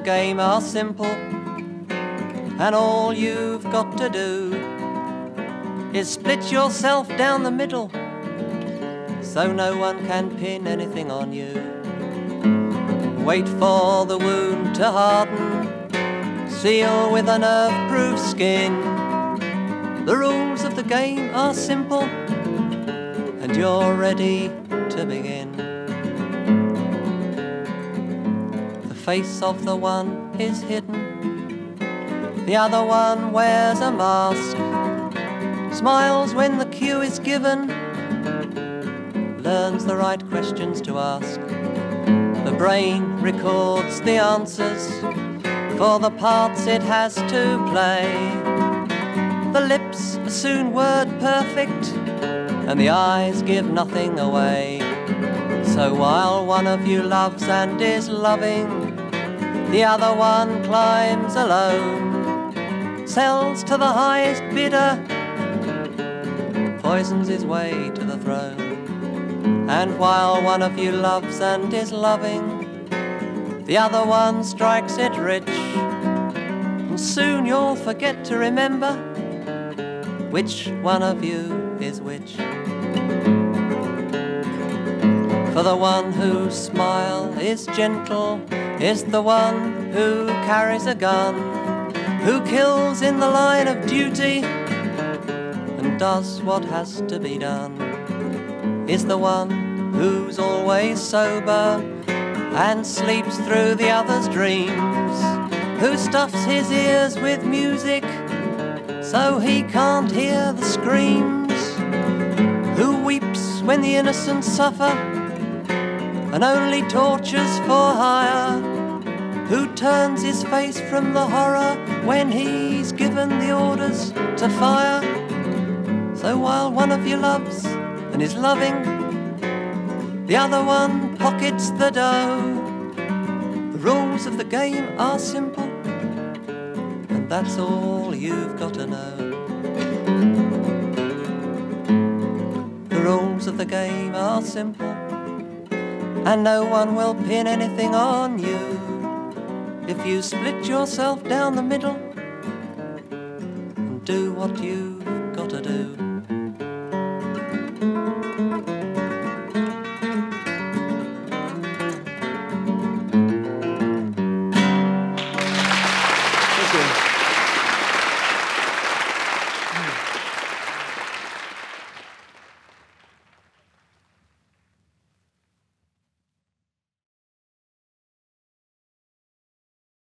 game are simple, and all you've got to do is split yourself down the middle, so no one can pin anything on you. Wait for the wound to harden, seal with a nerve-proof skin. The rules of the game are simple, and you're ready to begin. The face of the one is hidden, the other one wears a mask, smiles when the cue is given, learns the right questions to ask. The brain records the answers for the parts it has to play. The lips are soon word perfect, and the eyes give nothing away. So while one of you loves and is loving, the other one climbs alone, sells to the highest bidder, poisons his way to the throne. And while one of you loves and is loving, the other one strikes it rich, and soon you'll forget to remember which one of you is which. For the one whose smile is gentle is the one who carries a gun, who kills in the line of duty and does what has to be done, is the one who's always sober and sleeps through the other's dreams, who stuffs his ears with music so he can't hear the screams, who weeps when the innocent suffer and only tortures for hire, who turns his face from the horror when he's given the orders to fire. So while one of you loves and is loving, the other one pockets the dough. The rules of the game are simple, and that's all you've got to know. The rules of the game are simple, and no one will pin anything on you if you split yourself down the middle and do what you've got to do. Thank you.